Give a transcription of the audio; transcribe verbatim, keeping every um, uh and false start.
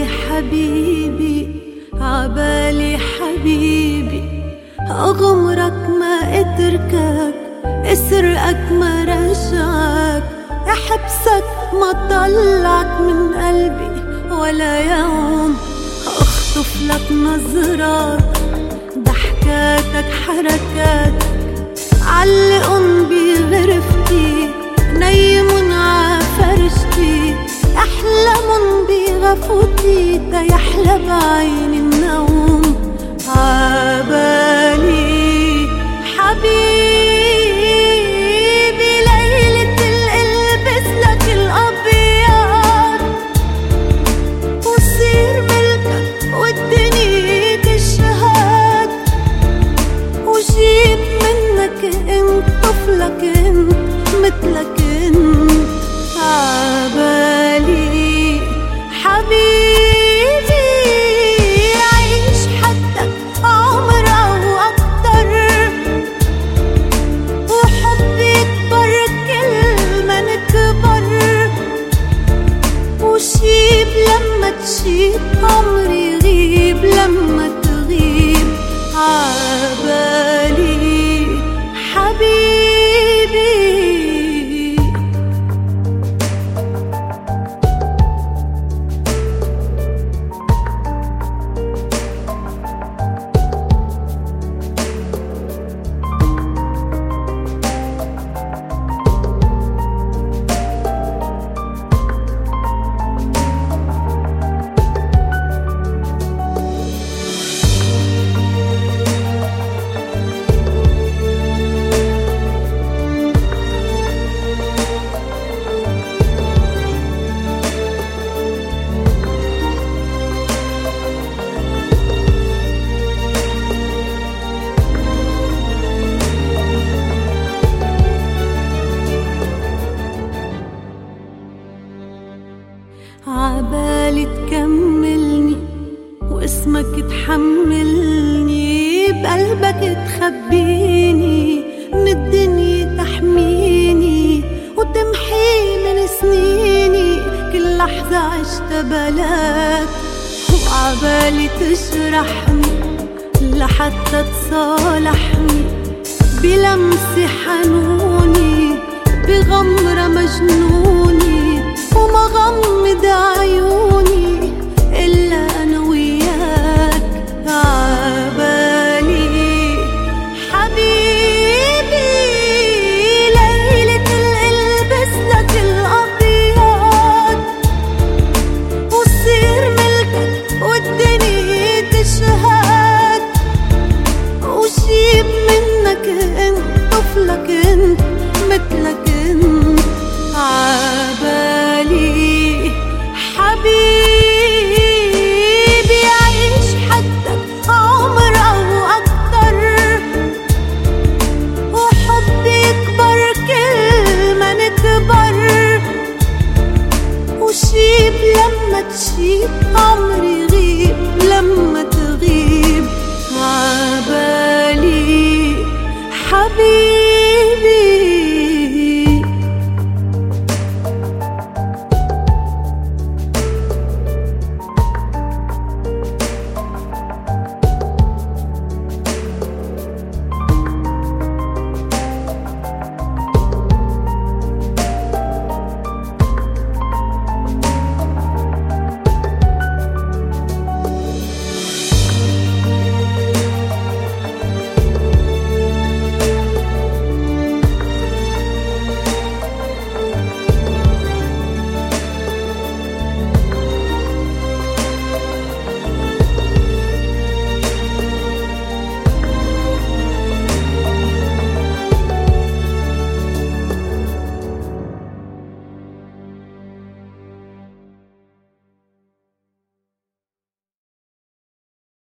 عبالي حبيبي عبالي حبيبي، أغمرك ما أتركك، أسرقك ما رجعك، أحبسك ما طلعك من قلبي ولا يوم، أخطف لك نظرات ضحكاتك حركاتك، علقن بغرفتي نيمن عفرشتي، أحلمن بغفوتي تيحلى بعين النوم. عبالي حبيبي ليلة القلبس لك الأبيض، وصير ملكك والدنيا تشهد، وجيب منك انت طفلك انت مثلك انت. عبالي حبيبي عيش حدك عمر أو أكتر، وحبي يكبر كل ما نكبر، وشيب لما تشيب عمري يغيب لما تغيب. عبالي حبيبي عبالي تكملني واسمك تحملني، بقلبك تخبيني من الدنيا تحميني، وتمحي من سنيني كل لحظة عشتها بلاك. وعبالي تجرحني لحتى تصالحني بلمسة حنوني بغمرة مجنوني،